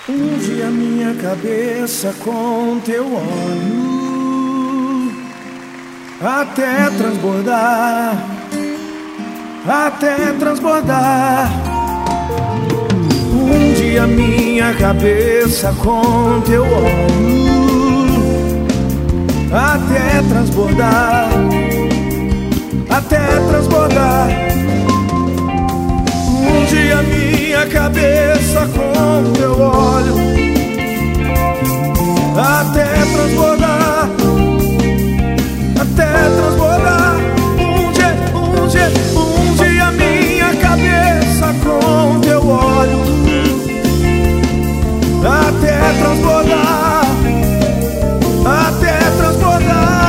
Unge a minha cabeça com teu óleo, até transbordar, até transbordar. Unge a minha cabeça com teu óleo, até transbordar, até transbordar. Unge a minha cabeça com teu óleo, até transbordar, até transbordar. Unge a minha cabeça com teu óleo, até transbordar, até transbordar.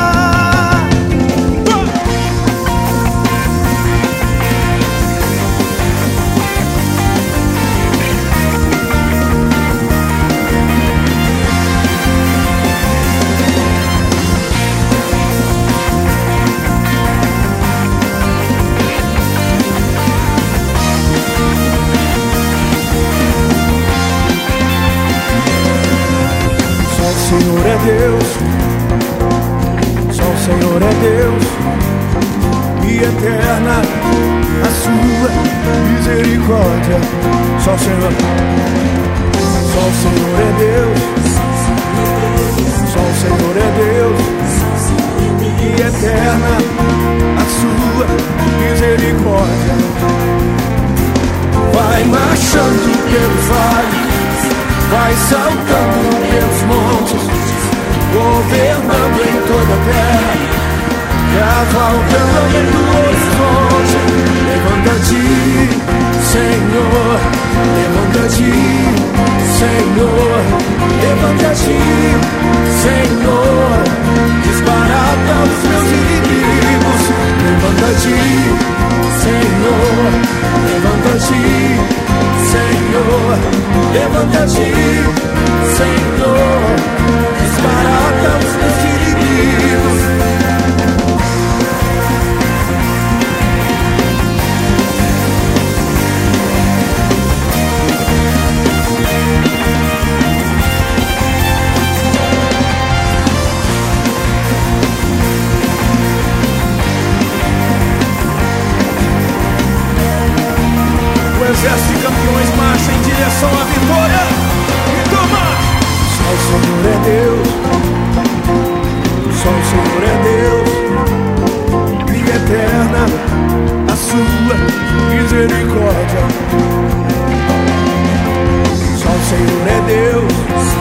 Só o Senhor é Deus, só o Senhor é Deus, e eterna a sua misericórdia. Só o Senhor é Deus, só o Senhor é Deus, e eterna a sua misericórdia. Vai marchando pelos vales, vai saltando pelos montes, governando em toda a terra, cavalgando além do horizonte. Levanta-te, Senhor, levanta-te, Senhor, levanta-te, Senhor, desbarata os meus inimigos. Levanta-te, Senhor, levanta-te, Senhor, levanta-te, Senhor, desbarata os meus inimigos. O exército de campeões marcha em direção à vitória. E toma! Só o Senhor é Deus, só o Senhor é Deus, e eterna a sua misericórdia. Só o Senhor é Deus,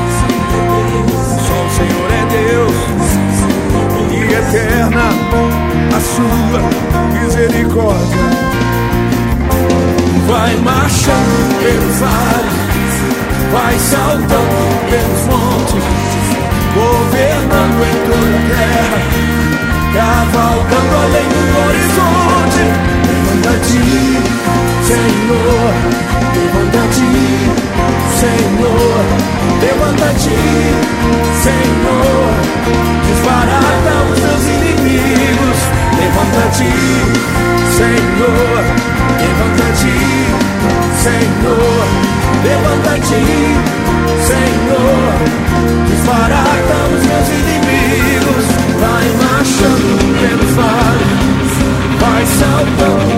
só o Senhor é Deus, e eterna a sua misericórdia. Vai marchando pelos vales, vai saltando pelos montes, governando em toda a terra, cavalgando além do horizonte. Levanta-te, Senhor, levanta-te, Senhor, levanta-te, Senhor, desbarata os meus inimigos. Levanta-te, Senhor, levanta-te, Senhor, levanta-te, Senhor, desbarata os meus inimigos. Vai marchando pelos vales, vai saltando